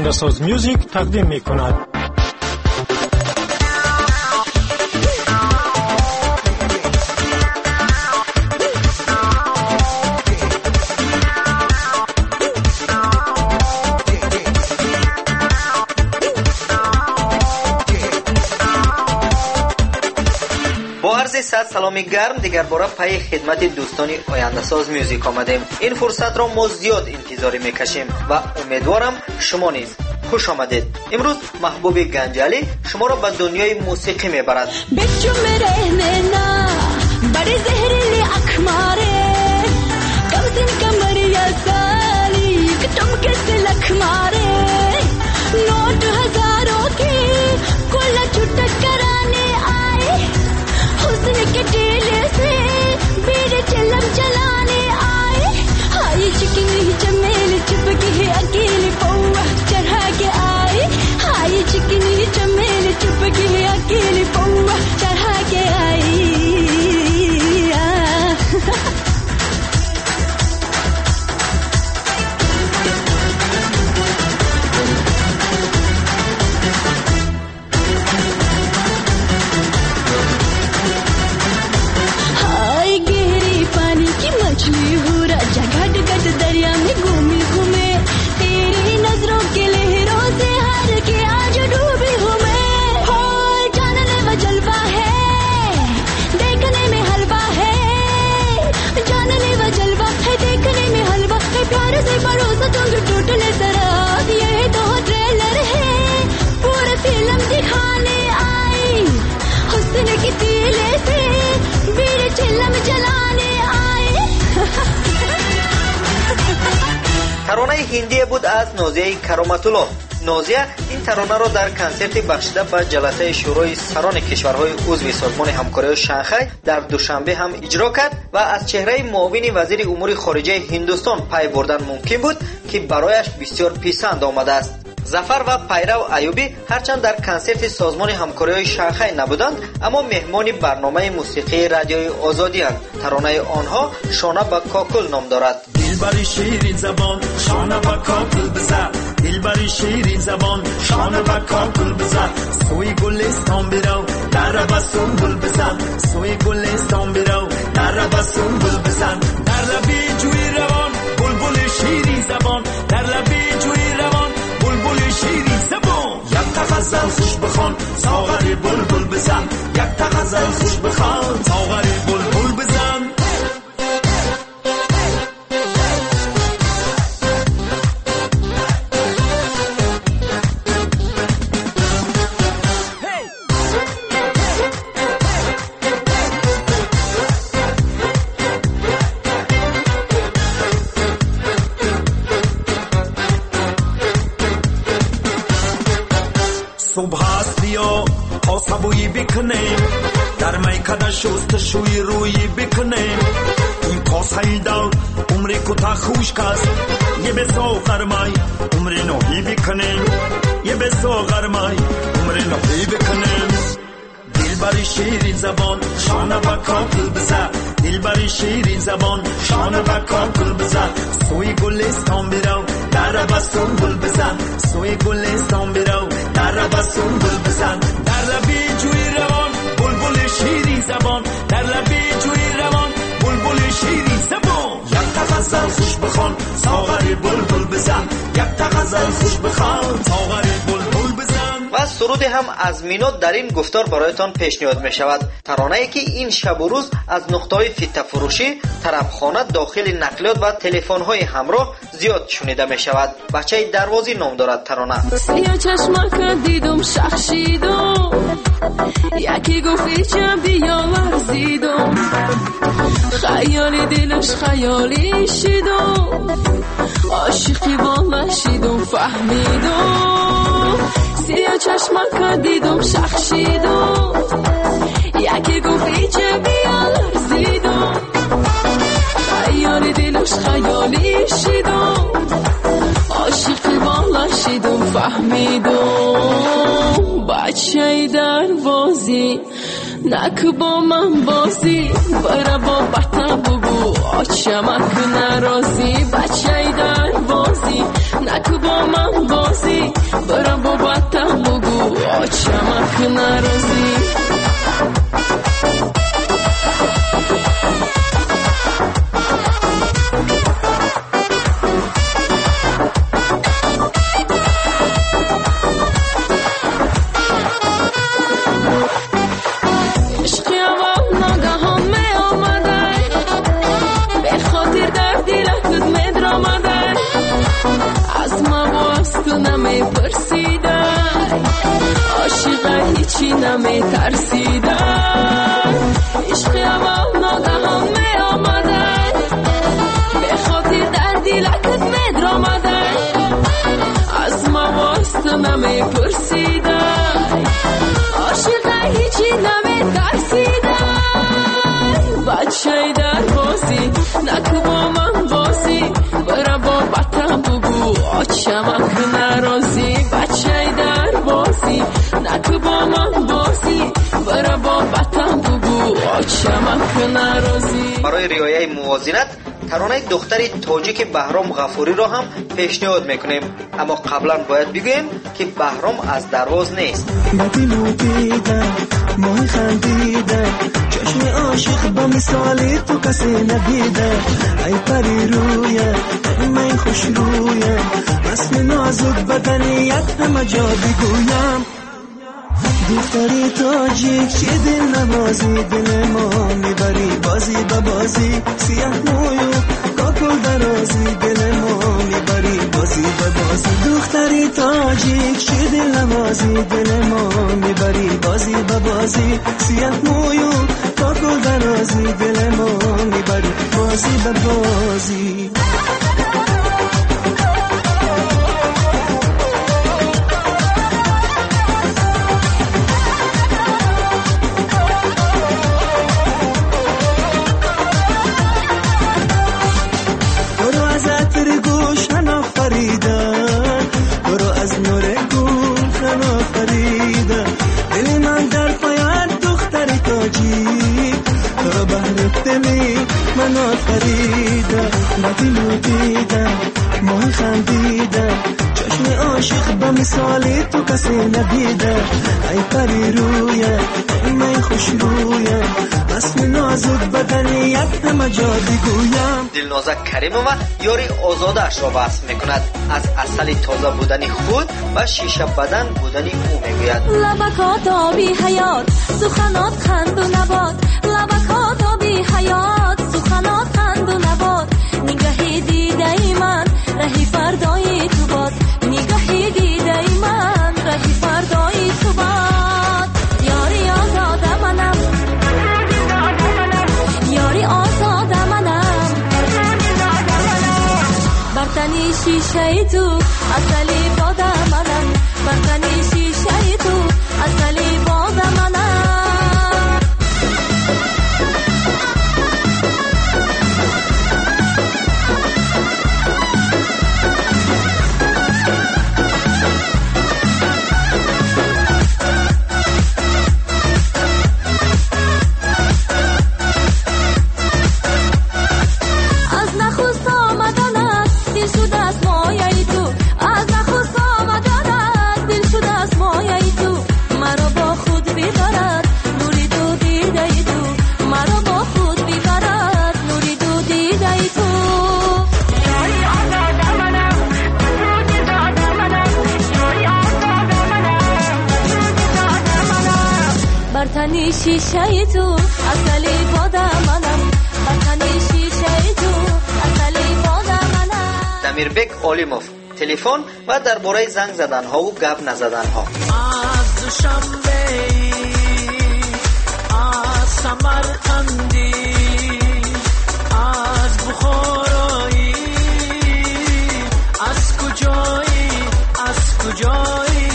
آینده‌ساز میوزیک تقدیم می‌کند. با عرض صد سلامی گرم دیگر باره پای خدمت دوستان آینده ساز میوزیک آمدیم. این فرصت را ما زیاد انتظاری میکشیم و امیدوارم شما نیز خوش آمدید. امروز محبوب گنجالی شما را به دنیای موسیقی میبرد. के टेले से मेरे चलम चलाने आए हाय चिकनी चमेल चुपके है अकेले पौआ चढ़ा के आए हाय चिकनी चमेल चुपके है अकेले पौआ चढ़ा के आई दरिया में घूमी घूमे तेरी नजरों के लहरों से हार के आज डूबी हूँ मैं हो जानने में जलवा है देखने में हलवा है जानने में जलवा है देखने में हलवा है प्यार से भरोसा तुम टूटने तरफ ये तो ट्रेलर है पूरा फिल्म दिखाने आई हुस्न की तीले से मेरे चिल्लम जलाने आए ترانه هندی بود از نازیه کرامت‌الله. نازیه این ترانه را در کنسرتی بخشیده به جلسه شورای سران کشورهای عضو سازمان همکاری شانگهای در دوشنبه هم اجرا کرد و از چهره معاون وزیر امور خارجه هندوستان پی بردن ممکن بود که برایش بسیار پسند آمده است. ظفر و پیرو ایوبی هرچند در کنسرت سازمان همکاری شانگهای نبودند اما مهمان برنامه موسیقی رادیوی آزادی اند. ترانه آنها شانه با کاکل نام دارد. دلبری شیرین زبان شانه با کاکل بزن دلبری شیرین زبان شانه با کاکل بزن سوی گلستان برو در با سنبل بزن سوی گلستان برو در با سنبل بزن در لبی جوی روان بلبل شیرین زبان در لبی جوی روان بلبل شیرین زبان یک تا غزل خوش بخوان ساغر بلبل بزن یک تا غزل خوش بخوان ساغر بلبل بزن صبح است بیا تا سبویی بکنیم در میکده شستشوی روی بکنیم این کاسه دل عمر کوتاه خشک است یه بسا گرمای عمر نوحی بکنیم یه بسا گرمای عمر نوحی بکنیم دلبری شیرین زبان شانه با کاکل بزن دلبری شیرین زبان شانه با کاکل بزن سوی گلستان برو در با سنبل بزن سوی گلستان برو در با سنبل بزن در لبی جوی روان بلبل شیرین زبان در لبی جوی روان بلبل شیرین زبان یک تا غزل خوش بخوان ساغر بلبل بزن یک تا غزل خوش بخوان ساغر بلبل بزن. و سرود هم از مینوت در این گفتار برایتان پیشنهاد می شود. ترانه‌ای که این شب و روز از نقطه‌های فیته فروشی، طربخانه، داخل نقلیات و تلفن‌های همراه زیاد شنیده می شود. بچه دروازی نام دارد ترانه. سیاه چشمک دیدم شخشیدم یکی گفتی چه بیا ورزیدم خیالی دلش خیالی شیدم عاشقی بالا شیدم فهمیدم سیاه چشمک دیدم شخشیدم یکی گفتی چه بیا ورزیدم خیالی دلش خیالی شیدم عاشقی بالا شیدم فهمیدم بچه دروازی نک با من بازی برا با بطه بگو آچمک نرازی بچه دروازی نک با من بازی چمک نرازی چی نمی ترسیدن عشقی اما ناگهان می آمدن به خاطر در دیلکت می درآمدن از ما واسط نمی پرسیدن عاشق هیچی نمی ترسیدن بچه در بازی نکو با من بازی برا با بطم بگو چمک نرازی بچه در بازی نکو با من بازی برا با بطم بگو چمک نرازی. برای رعایت موازنت ترانه دختری تاجیک بهرام غفوری را هم پیشنهاد میکنیم، اما قبلا باید بگویم که بهرام از درواز نیست. بدیلو دیده ماه خندیده چشم عاشق با مثالی تو کسی ندیده ای پری رویه من خوش رویه رسم نازک بدنیت همه جا بگویم دختری تاجیک چه دل نوازی دل ما میبری بازی با بازی سیاه مویو کاکل درازی دل ما میبری بازی با بازی دختری تاجیک چه دل نوازی دل ما میبری بازی با بازی سیاه مویو کاکل درازی دل ما میبری بازی با بازی. من آفریده بدیلو دیده ماه خندیده چشم عاشق با مثالی تو کسی ندیده ای پری رویه من خوش رویه رسم نازک بدنیت همه جا بگویم. دلنازک کریمووا یاری آزادش را وصف میکند، از اصل تازه بودن خود و شیشه بدن بودن او میگوید. لبکات آبی حیات سخنات خند و نبات لبکات آبی حیات سخنات خند و نبات نگاهی دیده ای من رهی فردای تو باد نگاهی دیده ای من رهی فردای تو باد یاری آزاده منم یاری آزاده منم برتنی شیشه تو اصلی باده منم برتنی شیشه تو اصلی باده منم. برتنی شیشه تو اصلی باده منم برتنی شیشه تو اصلی باده منم. دمیربک علیموف تلفن و درباره زنگ زدن ها و گپ نزدن ها. از دوشنبه از سمرقندی از بخارایی از کجایی از کجایی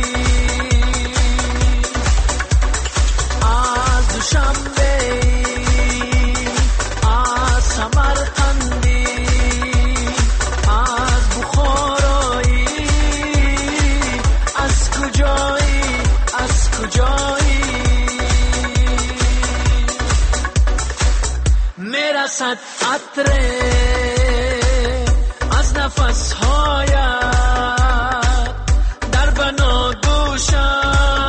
از دوشنبه از سمرقندی از بخارایی از کجایی از کجایی میرسد عطره از نفسهایت در بنا دوشم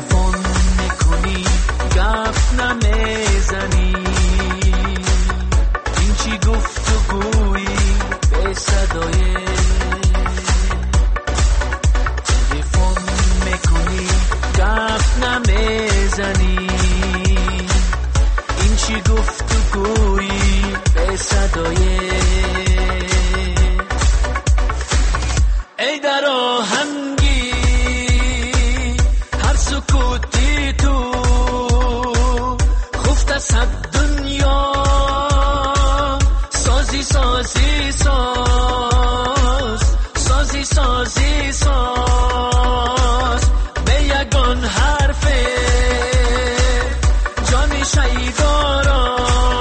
تلفن میکنی گفت نمیزنی این چی گفتگویی به صدای تلفن میکنی گفت نمیزنی این چی گفتگویی به صدای ای در آهنگی هر سکوتی تو خفت صد دنیا سازی سازی ساز سازی سازی ساز به یگان حرف جانی شیدارا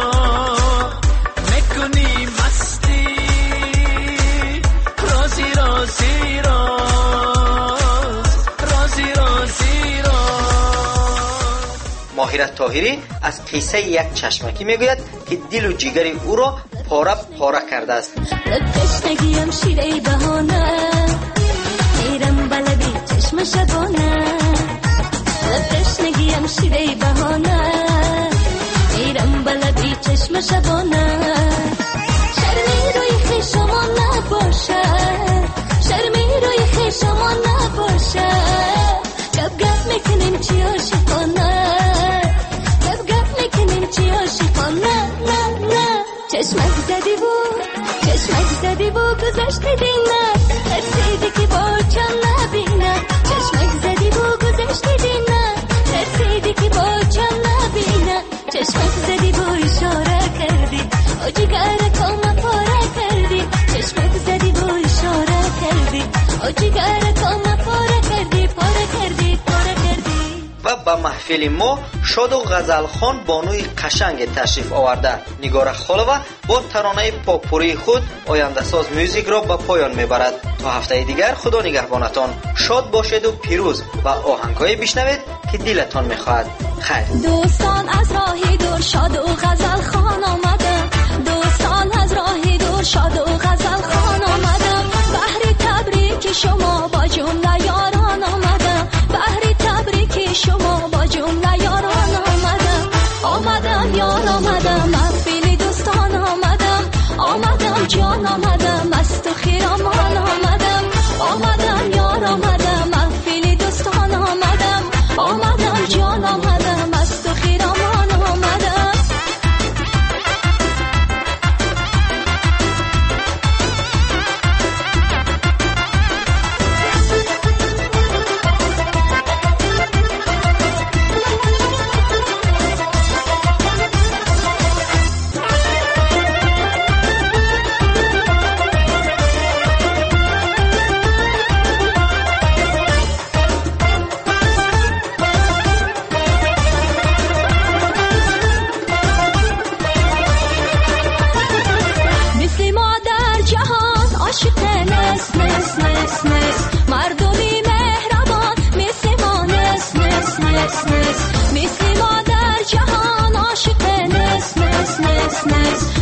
میکنی مستی رازی رازی ماهرت طاهری از قصه یک چشمکی میگوید که دل و جگر او را پاره پاره کرده است. تشنگیم شیره بهانه میرم بلدی چشم شبانه تشنگیم شیره بهانه میرم بلدی چشم شبانه شرمی روی خیشمان نباشه شرمی روی خیشمان نباشه گپ گپ میکنیم چی عاشقانه گپ گپ میکنیم چی عاشقانه نه نه چشمک زدی بود گذشتی دینه ترسیدی که با چم نبینه چشمک زدی بود گذشتی دینه ترسیدی که با چم نبینه چشمک زدی بود اشاره کردی او جگر کام پاره کردی چشمک زدی بود اشاره کردی او جگر کام پاره کردی پاره کردی پاره کردی. و به محفل ما شاد و غزلخوان بانوی قشنگ تشریف آورده. نگار خالوه با ترانه پاپوری خود آینده ساز موزیک را به پایان میبرد. تا هفته دیگر خدا نگهبانتان. شاد باشید و پیروز و آهنگ‌های بشنوید که دلتان میخواهد. خیر. دوستان از راهی دور شاد و غزلخوان آمده دوستان از راهی دور شاد و غزلخوان آمده بهر تبریک شما با جمله یاران آمده بهر تبریک شما با جمله یاران آمدم یار آمدم محفل دوستان آمدم جان آمدم مست و خیرامان آمدم یار آمدم محفل دوستان آمدم جان آمدم مست و خیرامان آمدم. مردمی مهربان مثل ما نس نس نس نس مثل ما در جهان عاشق نس نس نس نس